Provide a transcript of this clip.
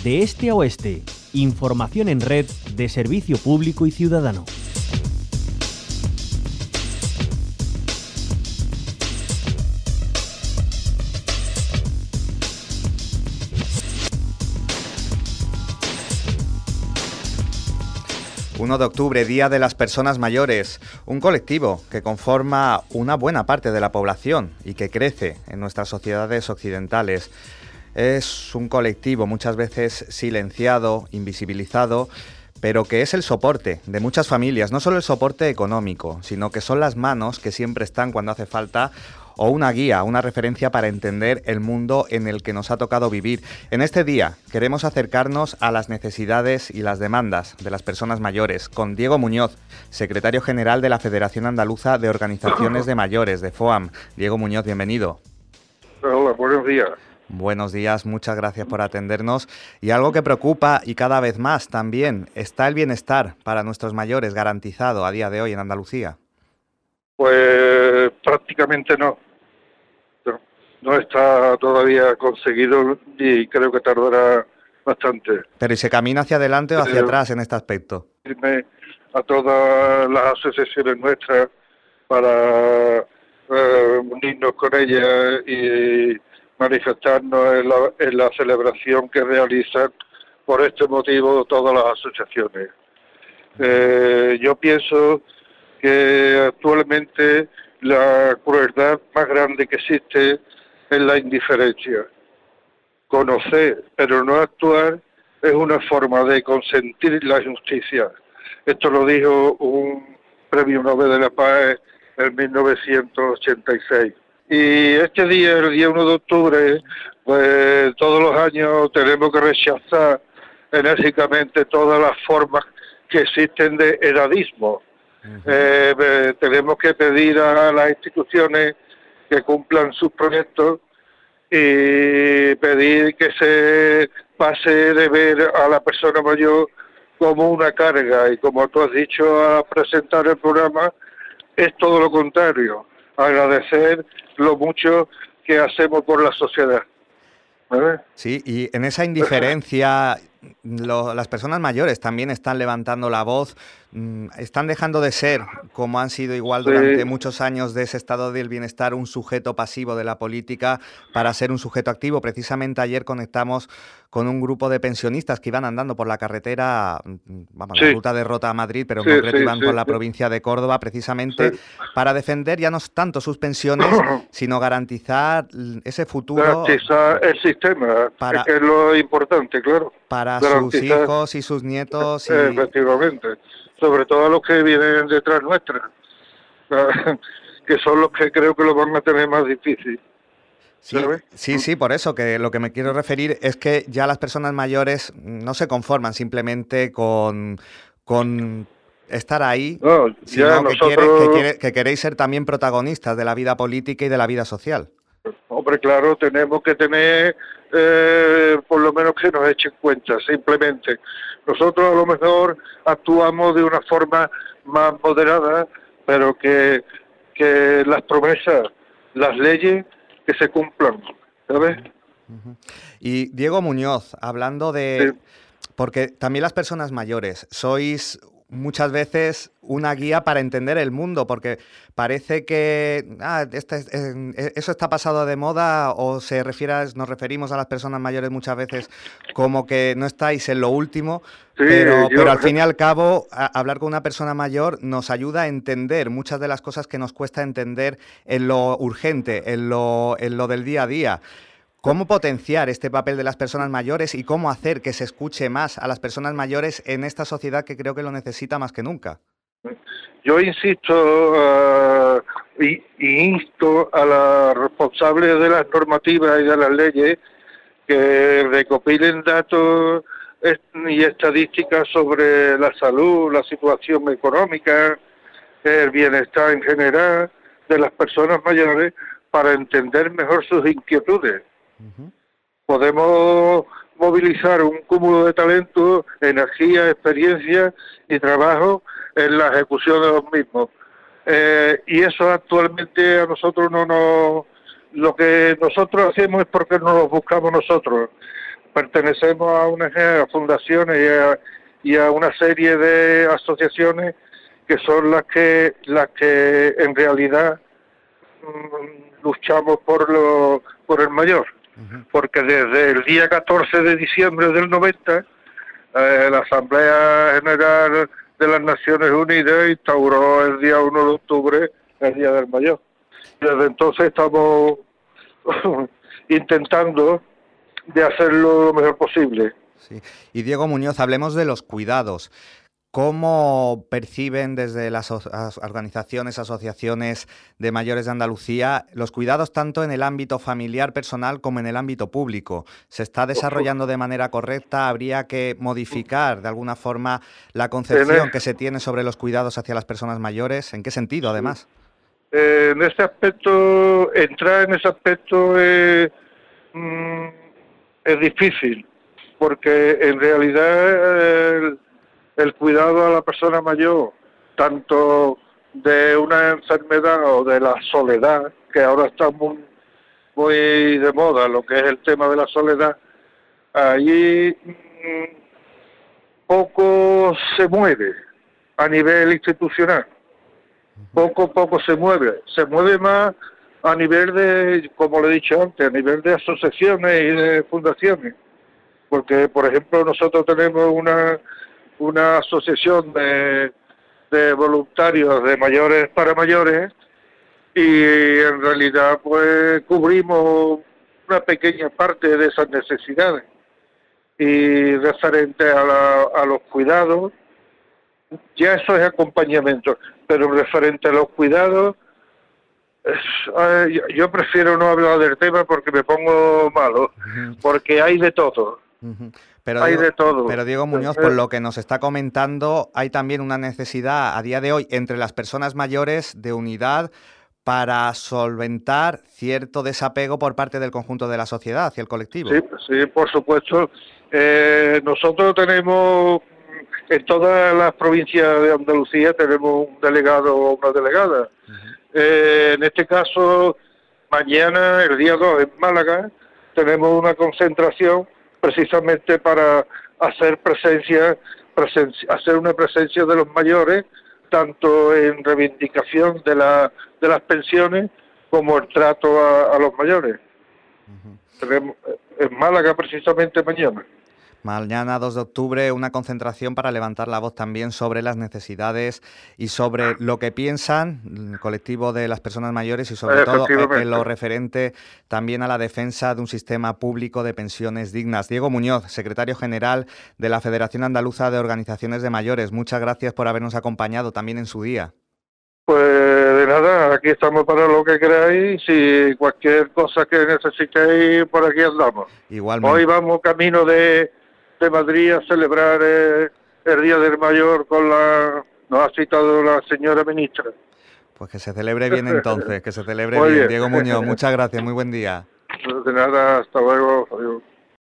de este a oeste. Información en red de servicio público y ciudadano. ...1 de octubre, Día de las Personas Mayores, un colectivo que conforma una buena parte de la población y que crece en nuestras sociedades occidentales. Es un colectivo muchas veces silenciado, invisibilizado, pero que es el soporte de muchas familias, no solo el soporte económico, sino que son las manos que siempre están cuando hace falta, o una guía, una referencia para entender el mundo en el que nos ha tocado vivir. En este día queremos acercarnos a las necesidades y las demandas de las personas mayores con Diego Muñoz, secretario general de la Federación Andaluza de Organizaciones de Mayores, de FOAM. Diego Muñoz, bienvenido. Hola, buenos días. Buenos días, muchas gracias por atendernos. Y algo que preocupa y cada vez más también, ¿está el bienestar para nuestros mayores garantizado a día de hoy en Andalucía? Pues prácticamente no. No está todavía conseguido y creo que tardará bastante. Pero ¿y se camina hacia adelante o hacia atrás en este aspecto? A todas las asociaciones nuestras para unirnos con ellas y manifestarnos en la celebración que realizan por este motivo todas las asociaciones. Yo pienso que actualmente la crueldad más grande que existe es la indiferencia. Conocer, pero no actuar, es una forma de consentir la injusticia. Esto lo dijo un premio Nobel de la Paz en 1986. Y este día, el día 1 de octubre, pues todos los años tenemos que rechazar enérgicamente todas las formas que existen de edadismo. Tenemos que pedir a las instituciones que cumplan sus proyectos y pedir que se pase de ver a la persona mayor como una carga, y como tú has dicho al presentar el programa, es todo lo contrario, agradecer lo mucho que hacemos por la sociedad. ¿Vale? Sí, y en esa indiferencia las personas mayores también están levantando la voz, están dejando de ser, como han sido igual durante muchos años de ese estado del bienestar, un sujeto pasivo de la política para ser un sujeto activo. Precisamente ayer conectamos con un grupo de pensionistas que iban andando por la carretera, la ruta de Rota a Madrid, pero en concreto iban por la provincia de Córdoba, precisamente para defender ya no tanto sus pensiones, sino garantizar ese futuro. Garantizar el sistema, que es lo importante, claro. Para sus hijos y sus nietos. Efectivamente. Sobre todo a los que vienen detrás nuestra, que son los que creo que lo van a tener más difícil. Sí, por eso, que lo que me quiero referir es que ya las personas mayores no se conforman simplemente con estar ahí, sino que queréis ser también protagonistas de la vida política y de la vida social. Hombre, claro, tenemos que tener, por lo menos que nos echen cuenta, simplemente. Nosotros a lo mejor actuamos de una forma más moderada, pero que las promesas, las leyes, que se cumplan, ¿sabes? Y Diego Muñoz, hablando de... Porque también las personas mayores sois muchas veces una guía para entender el mundo, porque parece que eso está pasado de moda, o nos referimos a las personas mayores muchas veces como que no estáis en lo último, pero al fin y al cabo hablar con una persona mayor nos ayuda a entender muchas de las cosas que nos cuesta entender en lo urgente, en lo del día a día. ¿Cómo potenciar este papel de las personas mayores y cómo hacer que se escuche más a las personas mayores en esta sociedad que creo que lo necesita más que nunca? Yo insisto y insto a los responsables de las normativas y de las leyes que recopilen datos y estadísticas sobre la salud, la situación económica, el bienestar en general de las personas mayores para entender mejor sus inquietudes. Podemos movilizar un cúmulo de talento, energía, experiencia y trabajo en la ejecución de los mismos. Y eso actualmente a nosotros no nos... Lo que nosotros hacemos es porque no lo buscamos nosotros. pertenecemos a ONG, a fundaciones y a una serie de asociaciones que son las que en realidad luchamos por el mayor. Porque desde el día 14 de diciembre del 90, la Asamblea General de las Naciones Unidas instauró el día 1 de octubre el Día del Mayor. Desde entonces estamos intentando de hacerlo lo mejor posible. Sí. Y Diego Muñoz, hablemos de los cuidados. ¿Cómo perciben desde las organizaciones, asociaciones de mayores de Andalucía los cuidados tanto en el ámbito familiar, personal, como en el ámbito público? ¿Se está desarrollando de manera correcta? ¿Habría que modificar de alguna forma la concepción que se tiene sobre los cuidados hacia las personas mayores? ¿En qué sentido, además? En ese aspecto, entrar en ese aspecto es difícil, porque en realidad el cuidado a la persona mayor, tanto de una enfermedad o de la soledad, que ahora está muy de moda lo que es el tema de la soledad, allí poco se mueve a nivel institucional, poco se mueve más a nivel de, como le he dicho antes, a nivel de asociaciones y de fundaciones, porque por ejemplo nosotros tenemos una asociación de voluntarios de mayores para mayores y en realidad pues cubrimos una pequeña parte de esas necesidades. Y referente a los cuidados, ya eso es acompañamiento, pero referente a los cuidados, yo prefiero no hablar del tema porque me pongo malo, porque hay de todo. Pero Diego Muñoz, por lo que nos está comentando, hay también una necesidad a día de hoy entre las personas mayores de unidad para solventar cierto desapego por parte del conjunto de la sociedad hacia el colectivo. Sí, por supuesto. Nosotros tenemos, en todas las provincias de Andalucía, tenemos un delegado o una delegada. En este caso, mañana, el día 2, en Málaga, tenemos una concentración precisamente para hacer hacer una presencia de los mayores, tanto en reivindicación de las pensiones como el trato a los mayores. Tenemos en Málaga precisamente mañana. Mañana 2 de octubre una concentración para levantar la voz también sobre las necesidades y sobre lo que piensan el colectivo de las personas mayores y sobre todo en lo referente también a la defensa de un sistema público de pensiones dignas. Diego Muñoz, secretario general de la Federación Andaluza de Organizaciones de Mayores, muchas gracias por habernos acompañado también en su día. Pues de nada, aquí estamos para lo que queráis, si cualquier cosa que necesitéis, por aquí andamos. Igualmente. Hoy vamos camino de Madrid a celebrar el Día del Mayor nos ha citado la señora ministra. Pues que se celebre bien entonces, que se celebre bien. Diego Muñoz, muchas gracias, muy buen día. De nada, hasta luego. Adiós.